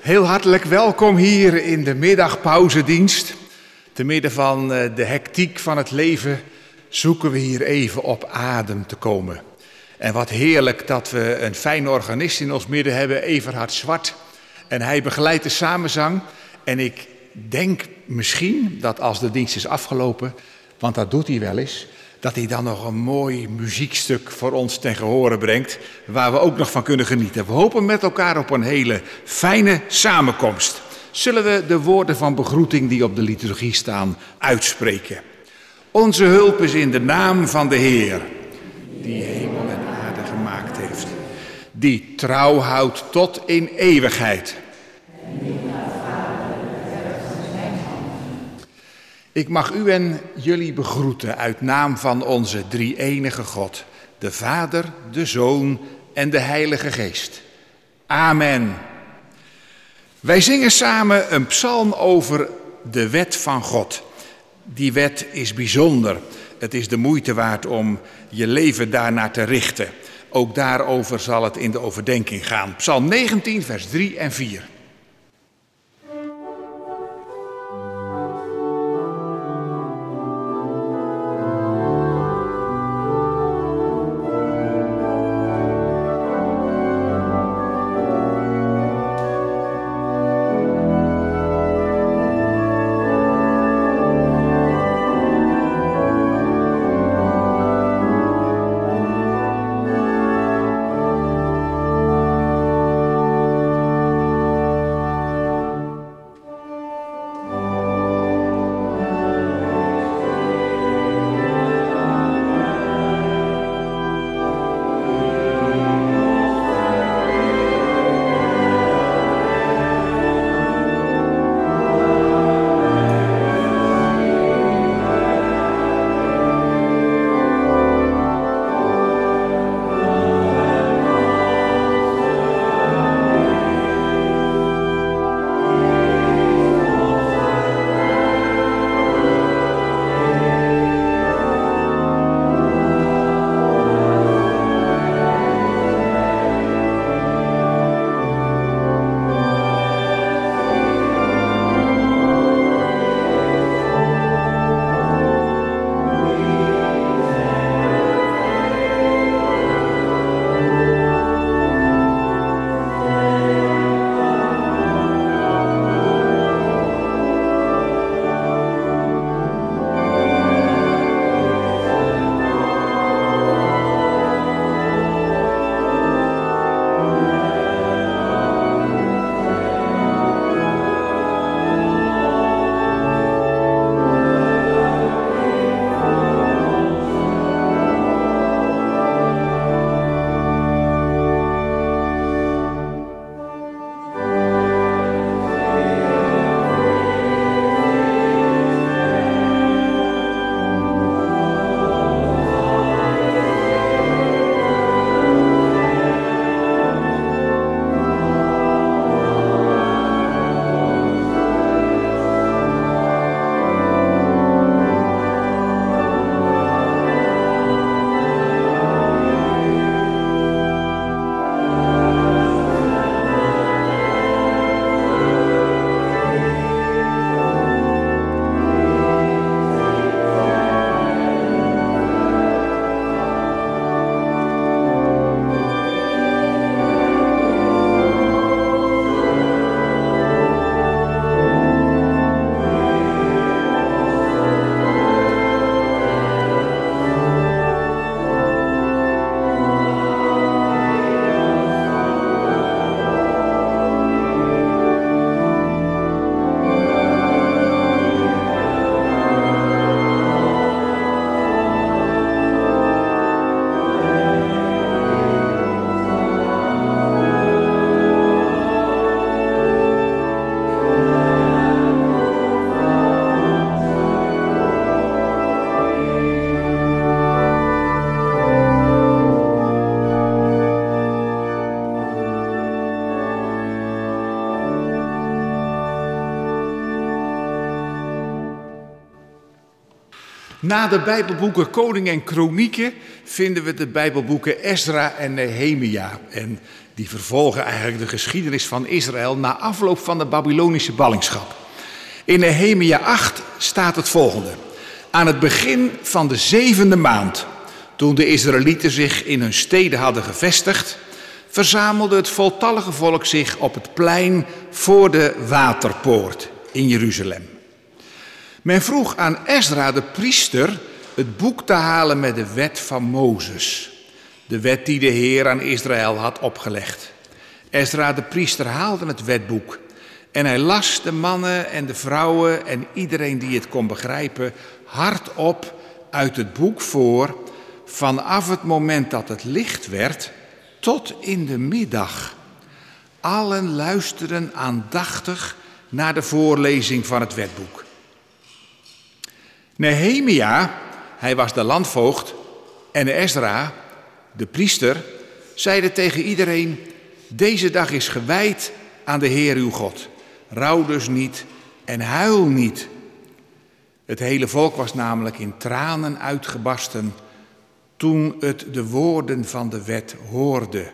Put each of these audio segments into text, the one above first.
Heel hartelijk welkom hier in de middagpauzedienst. Te midden van de hectiek van het leven zoeken we hier even op adem te komen. En wat heerlijk dat we een fijne organist in ons midden hebben, Everhard Zwart. En hij begeleidt de samenzang. En ik denk misschien dat als de dienst is afgelopen, want dat doet hij wel eens, dat hij dan nog een mooi muziekstuk voor ons ten gehore brengt, waar we ook nog van kunnen genieten. We hopen met elkaar op een hele fijne samenkomst. Zullen we de woorden van begroeting die op de liturgie staan uitspreken. Onze hulp is in de naam van de Heer, die hemel en aarde gemaakt heeft, die trouw houdt tot in eeuwigheid. Ik mag u en jullie begroeten uit naam van onze drie-enige God, de Vader, de Zoon en de Heilige Geest. Amen. Wij zingen samen een psalm over de wet van God. Die wet is bijzonder. Het is de moeite waard om je leven daarnaar te richten. Ook daarover zal het in de overdenking gaan. Psalm 19, vers 3 en 4. Na de Bijbelboeken Koning en Kronieken vinden we de Bijbelboeken Ezra en Nehemia. En die vervolgen eigenlijk de geschiedenis van Israël na afloop van de Babylonische ballingschap. In Nehemia 8 staat het volgende. Aan het begin van de 7e maand, toen de Israëlieten zich in hun steden hadden gevestigd, verzamelde het voltallige volk zich op het plein voor de Waterpoort in Jeruzalem. Men vroeg aan Ezra de priester het boek te halen met de wet van Mozes. De wet die de Heer aan Israël had opgelegd. Ezra de priester haalde het wetboek. En hij las de mannen en de vrouwen en iedereen die het kon begrijpen hardop uit het boek voor, vanaf het moment dat het licht werd tot in de middag. Allen luisterden aandachtig naar de voorlezing van het wetboek. Nehemia, hij was de landvoogd, en Ezra, de priester, zeiden tegen iedereen: deze dag is gewijd aan de Heer uw God. Rouw dus niet en huil niet. Het hele volk was namelijk in tranen uitgebarsten toen het de woorden van de wet hoorde.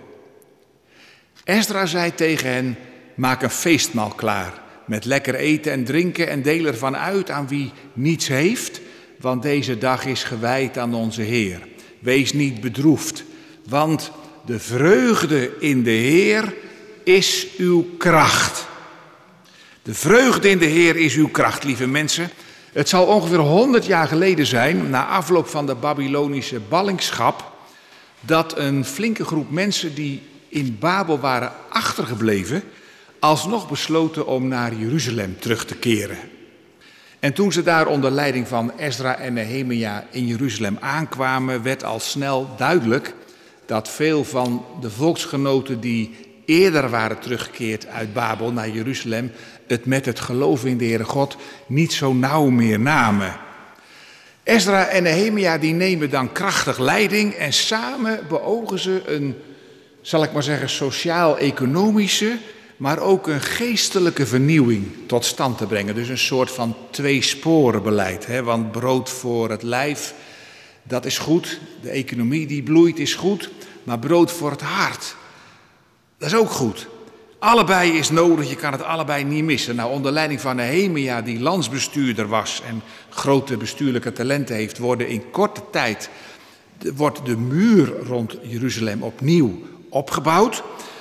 Ezra zei tegen hen: maak een feestmaal klaar, met lekker eten en drinken en deel ervan uit aan wie niets heeft, want deze dag is gewijd aan onze Heer. Wees niet bedroefd, want de vreugde in de Heer is uw kracht. De vreugde in de Heer is uw kracht, lieve mensen. Het zal ongeveer 100 jaar geleden zijn, na afloop van de Babylonische ballingschap, dat een flinke groep mensen die in Babel waren achtergebleven, alsnog besloten om naar Jeruzalem terug te keren. En toen ze daar onder leiding van Ezra en Nehemia in Jeruzalem aankwamen, werd al snel duidelijk dat veel van de volksgenoten die eerder waren teruggekeerd uit Babel naar Jeruzalem het met het geloof in de Heere God niet zo nauw meer namen. Ezra en Nehemia die nemen dan krachtig leiding en samen beogen ze een, zal ik maar zeggen, sociaal-economische, maar ook een geestelijke vernieuwing tot stand te brengen. Dus een soort van tweesporenbeleid. Want brood voor het lijf, dat is goed. De economie die bloeit is goed. Maar brood voor het hart, dat is ook goed. Allebei is nodig, je kan het allebei niet missen. Nou, onder leiding van Nehemia, die landsbestuurder was en grote bestuurlijke talenten heeft, worden in korte tijd wordt de muur rond Jeruzalem opnieuw opgebouwd.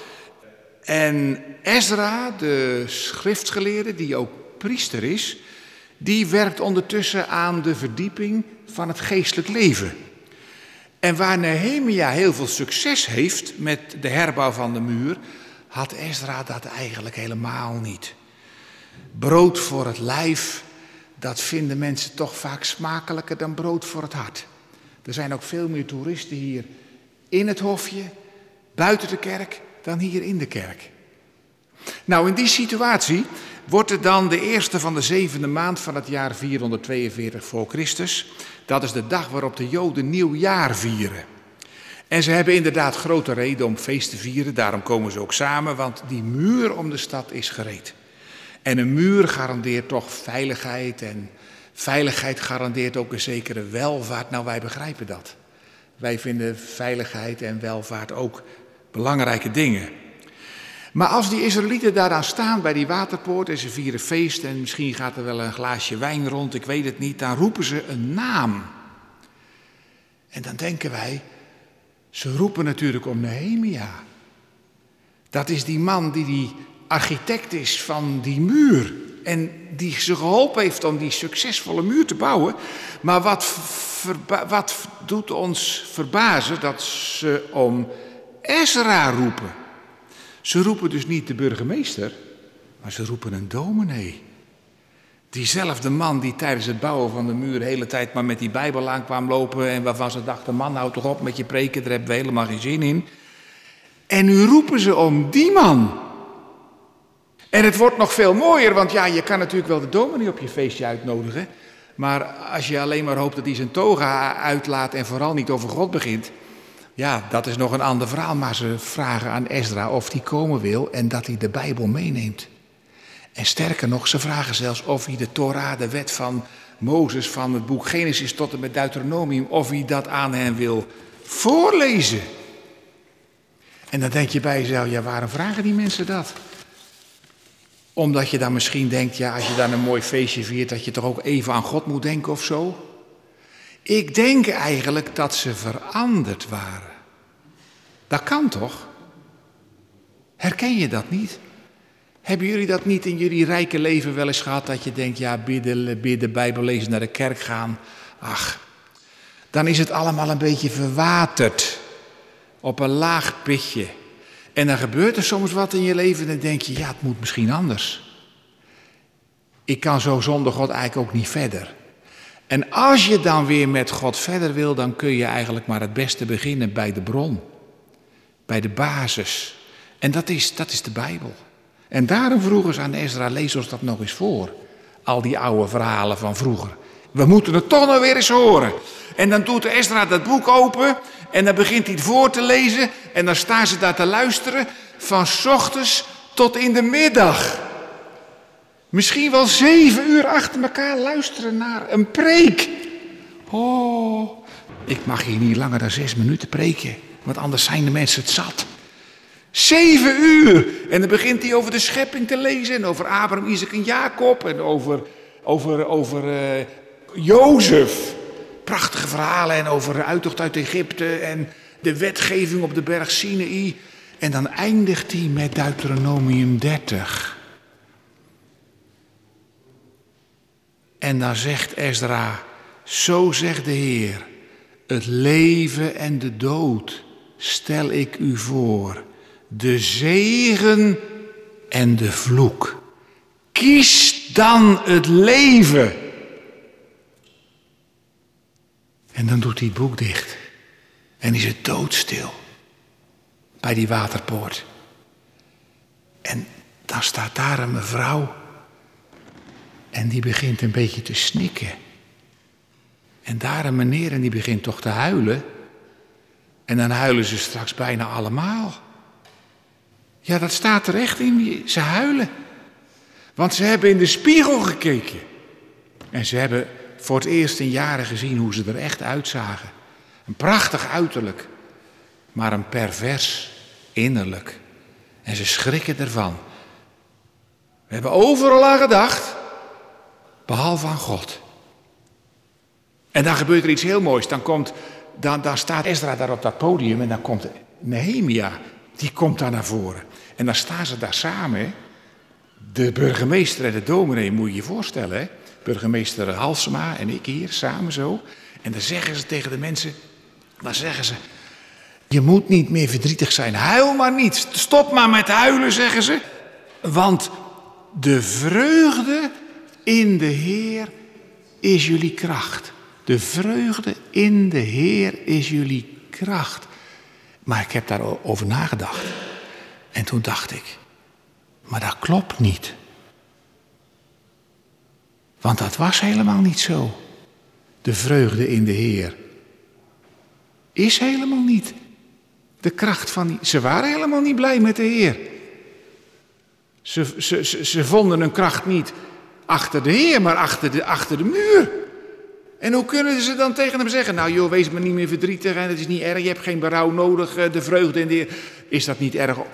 En Ezra, de schriftgeleerde, die ook priester is, die werkt ondertussen aan de verdieping van het geestelijk leven. En waar Nehemia heel veel succes heeft met de herbouw van de muur, had Ezra dat eigenlijk helemaal niet. Brood voor het lijf, dat vinden mensen toch vaak smakelijker dan brood voor het hart. Er zijn ook veel meer toeristen hier in het hofje, buiten de kerk, dan hier in de kerk. Nou, in die situatie wordt er dan de eerste van de 7e maand van het jaar 442 voor Christus. Dat is de dag waarop de Joden nieuwjaar vieren. En ze hebben inderdaad grote reden om feest te vieren, daarom komen ze ook samen, want die muur om de stad is gereed. En een muur garandeert toch veiligheid en veiligheid garandeert ook een zekere welvaart. Nou, wij begrijpen dat. Wij vinden veiligheid en welvaart ook belangrijke dingen. Maar als die Israëlieten daaraan staan bij die waterpoort en ze vieren feest en misschien gaat er wel een glaasje wijn rond, ik weet het niet, dan roepen ze een naam. En dan denken wij, ze roepen natuurlijk om Nehemia. Dat is die man die architect is van die muur en die ze geholpen heeft om die succesvolle muur te bouwen. Maar wat doet ons verbazen dat ze om Ezra roepen. Ze roepen dus niet de burgemeester, maar ze roepen een dominee. Diezelfde man die tijdens het bouwen van de muur de hele tijd maar met die Bijbel aan kwam lopen en waarvan ze dachten, man, hou toch op met je preken, daar hebben we helemaal geen zin in. En nu roepen ze om die man. En het wordt nog veel mooier, want ja, je kan natuurlijk wel de dominee op je feestje uitnodigen, maar als je alleen maar hoopt dat hij zijn toga uitlaat en vooral niet over God begint, ja, dat is nog een ander verhaal. Maar ze vragen aan Ezra of hij komen wil en dat hij de Bijbel meeneemt. En sterker nog, ze vragen zelfs of hij de Torah, de wet van Mozes van het boek Genesis tot en met Deuteronomium, of wie dat aan hen wil voorlezen. En dan denk je bij jezelf, ja, waarom vragen die mensen dat? Omdat je dan misschien denkt, ja, als je dan een mooi feestje viert, dat je toch ook even aan God moet denken of zo? Ik denk eigenlijk dat ze veranderd waren. Dat kan toch? Herken je dat niet? Hebben jullie dat niet in jullie rijke leven wel eens gehad, dat je denkt, ja, bidden, Bijbel lezen, naar de kerk gaan. Ach, dan is het allemaal een beetje verwaterd. Op een laag pitje. En dan gebeurt er soms wat in je leven en dan denk je, ja, het moet misschien anders. Ik kan zo zonder God eigenlijk ook niet verder. En als je dan weer met God verder wil, dan kun je eigenlijk maar het beste beginnen bij de bron. Bij de basis. En dat is de Bijbel. En daarom vroegen ze aan Ezra, lees ons dat nog eens voor. Al die oude verhalen van vroeger. We moeten het toch nog weer eens horen. En dan doet Ezra dat boek open en dan begint hij het voor te lezen. En dan staan ze daar te luisteren van 's ochtends tot in de middag. Misschien wel 7 uur achter elkaar luisteren naar een preek. Oh, ik mag hier niet langer dan 6 minuten preken, want anders zijn de mensen het zat. 7 uur! En dan begint hij over de schepping te lezen en over Abraham, Isaac en Jacob en over Jozef. Prachtige verhalen en over de uittocht uit Egypte en de wetgeving op de berg Sinaï. En dan eindigt hij met Deuteronomium 30. En dan zegt Ezra, zo zegt de Heer, het leven en de dood stel ik u voor, de zegen en de vloek. Kies dan het leven. En dan doet hij het boek dicht en is het doodstil bij die waterpoort. En dan staat daar een mevrouw en die begint een beetje te snikken. En daar een meneer en die begint toch te huilen. En dan huilen ze straks bijna allemaal. Ja, dat staat er echt in. Ze huilen. Want ze hebben in de spiegel gekeken. En ze hebben voor het eerst in jaren gezien hoe ze er echt uitzagen. Een prachtig uiterlijk. Maar een pervers innerlijk. En ze schrikken ervan. We hebben overal aan gedacht. Behalve aan God. En dan gebeurt er iets heel moois. Dan staat Ezra daar op dat podium en dan komt Nehemia. Die komt daar naar voren. En dan staan ze daar samen. Hè? De burgemeester en de dominee, moet je je voorstellen. Hè? Burgemeester Halsema en ik hier samen zo. En dan zeggen ze tegen de mensen. Dan zeggen ze. Je moet niet meer verdrietig zijn. Huil maar niet. Stop maar met huilen, zeggen ze. Want de vreugde in de Heer is jullie kracht. De vreugde in de Heer is jullie kracht. Maar ik heb daarover nagedacht. En toen dacht ik, maar dat klopt niet. Want dat was helemaal niet zo. De vreugde in de Heer is helemaal niet de kracht van... Ze waren helemaal niet blij met de Heer. Ze vonden hun kracht niet achter de Heer, maar achter de muur. En hoe kunnen ze dan tegen hem zeggen, nou joh, wees maar niet meer verdrietig en het is niet erg, je hebt geen berouw nodig, de vreugde in de Heer. Is dat niet erg?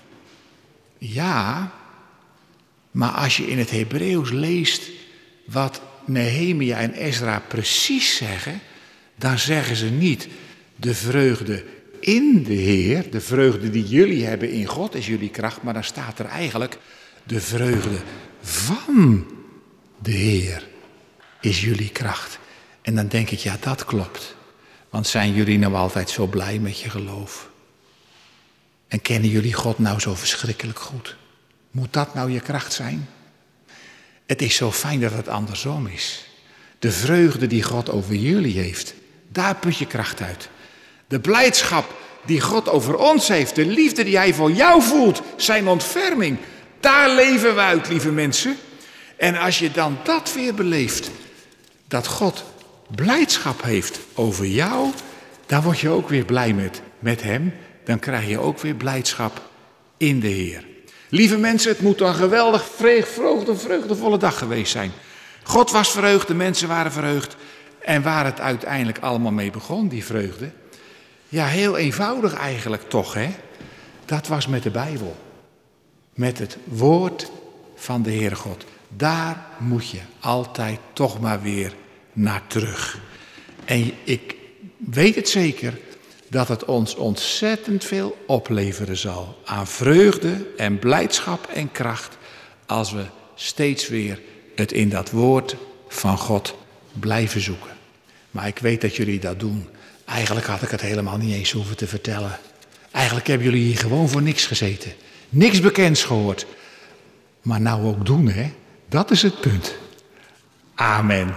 Ja, maar als je in het Hebreeuws leest wat Nehemia en Ezra precies zeggen, dan zeggen ze niet de vreugde in de Heer, de vreugde die jullie hebben in God is jullie kracht, maar dan staat er eigenlijk de vreugde van de Heer is jullie kracht. En dan denk ik, ja, dat klopt. Want zijn jullie nou altijd zo blij met je geloof? En kennen jullie God nou zo verschrikkelijk goed? Moet dat nou je kracht zijn? Het is zo fijn dat het andersom is. De vreugde die God over jullie heeft, daar put je kracht uit. De blijdschap die God over ons heeft, de liefde die hij voor jou voelt, zijn ontferming, daar leven we uit, lieve mensen. En als je dan dat weer beleeft, dat God blijdschap heeft over jou, dan word je ook weer blij met hem. Dan krijg je ook weer blijdschap in de Heer. Lieve mensen, het moet een geweldig vreugdevolle dag geweest zijn. God was verheugd, de mensen waren verheugd. En waar het uiteindelijk allemaal mee begon, die vreugde? Ja, heel eenvoudig eigenlijk toch, hè? Dat was met de Bijbel. Met het woord van de Heere God. Daar moet je altijd toch maar weer naar terug. En ik weet het zeker dat het ons ontzettend veel opleveren zal aan vreugde en blijdschap en kracht als we steeds weer het in dat woord van God blijven zoeken. Maar ik weet dat jullie dat doen. Eigenlijk had ik het helemaal niet eens hoeven te vertellen. Eigenlijk hebben jullie hier gewoon voor niks gezeten. Niks bekends gehoord. Maar nou ook doen, hè? Dat is het punt. Amen.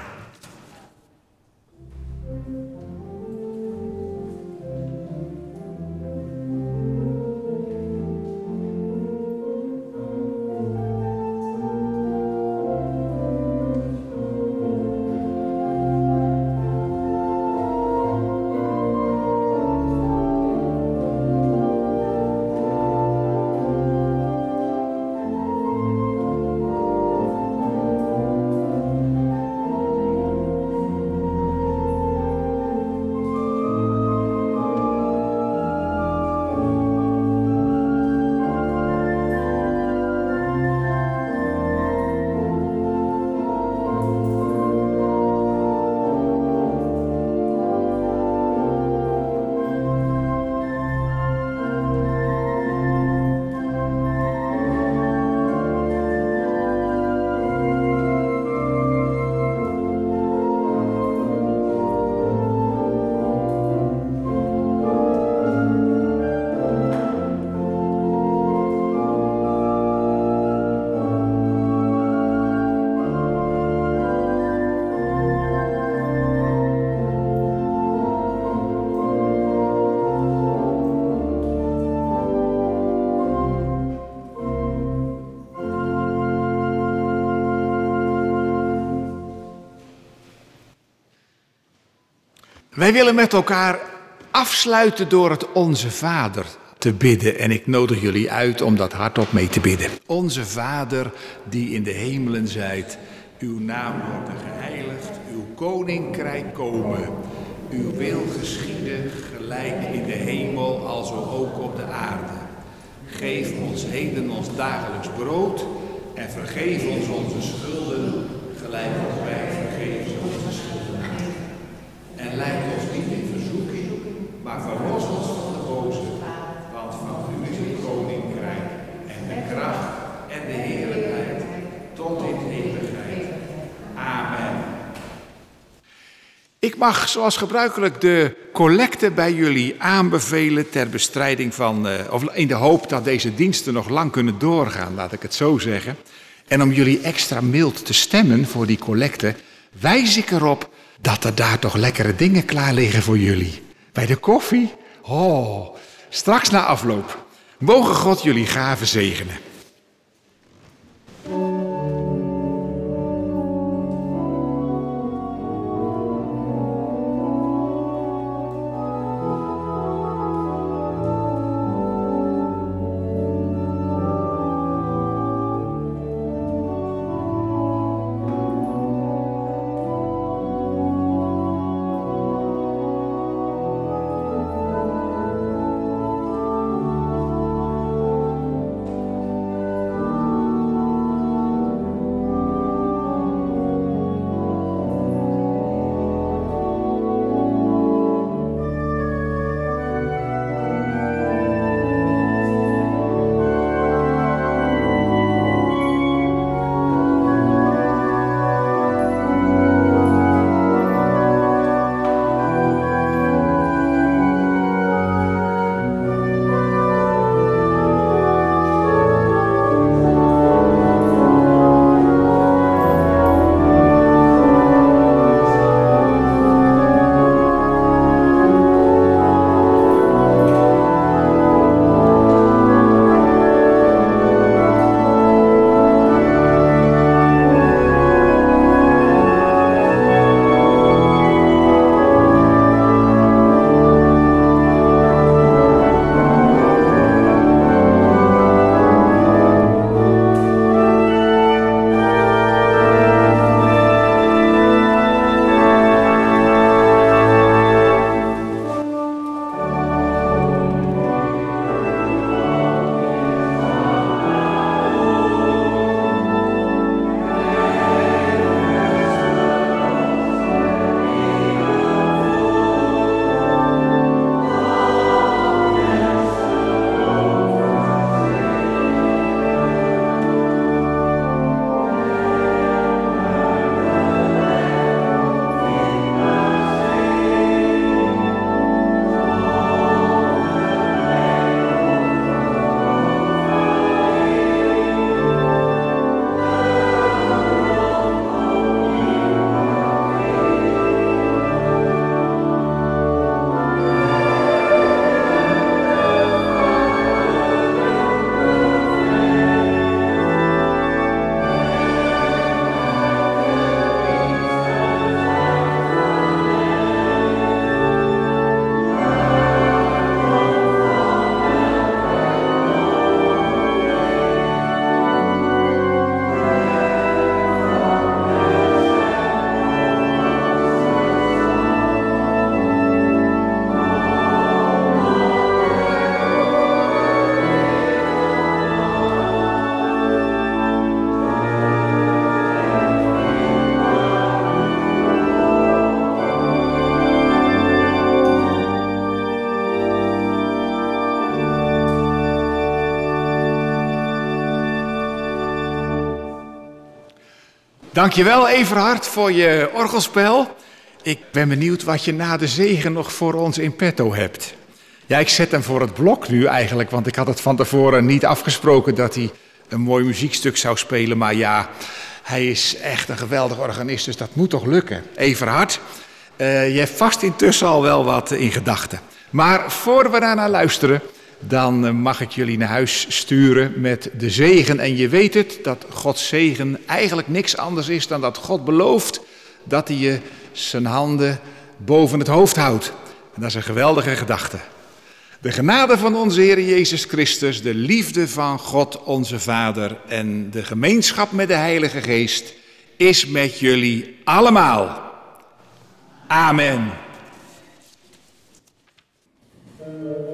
Wij willen met elkaar afsluiten door het Onze Vader te bidden. En ik nodig jullie uit om dat hardop mee te bidden. Onze Vader die in de hemelen zijt, uw naam wordt geheiligd, uw koninkrijk komen. Uw wil geschieden gelijk in de hemel als ook op de aarde. Geef ons heden ons dagelijks brood en vergeef ons onze schulden gelijk als wij vergeven onze schuldenaren. En leid ons niet in verzoeking, maar verlos ons van de boze. Want van u is het koninkrijk en de kracht en de heerlijkheid tot in eeuwigheid. Amen. Ik mag zoals gebruikelijk de collecte bij jullie aanbevelen ter bestrijding van, of in de hoop dat deze diensten nog lang kunnen doorgaan, laat ik het zo zeggen. En om jullie extra mild te stemmen voor die collecte, wijs ik erop dat er daar toch lekkere dingen klaar liggen voor jullie. Bij de koffie? Oh, straks na afloop. Mogen God jullie gaven zegenen. Dankjewel Everhard voor je orgelspel. Ik ben benieuwd wat je na de zegen nog voor ons in petto hebt. Ja, ik zet hem voor het blok nu eigenlijk, want ik had het van tevoren niet afgesproken dat hij een mooi muziekstuk zou spelen. Maar ja, hij is echt een geweldig organist, dus dat moet toch lukken. Everhard, je hebt vast intussen al wel wat in gedachten. Maar voor we daarnaar luisteren, dan mag ik jullie naar huis sturen met de zegen. En je weet het, dat Gods zegen eigenlijk niks anders is dan dat God belooft dat hij je zijn handen boven het hoofd houdt. En dat is een geweldige gedachte. De genade van onze Heer Jezus Christus, de liefde van God onze Vader en de gemeenschap met de Heilige Geest is met jullie allemaal. Amen.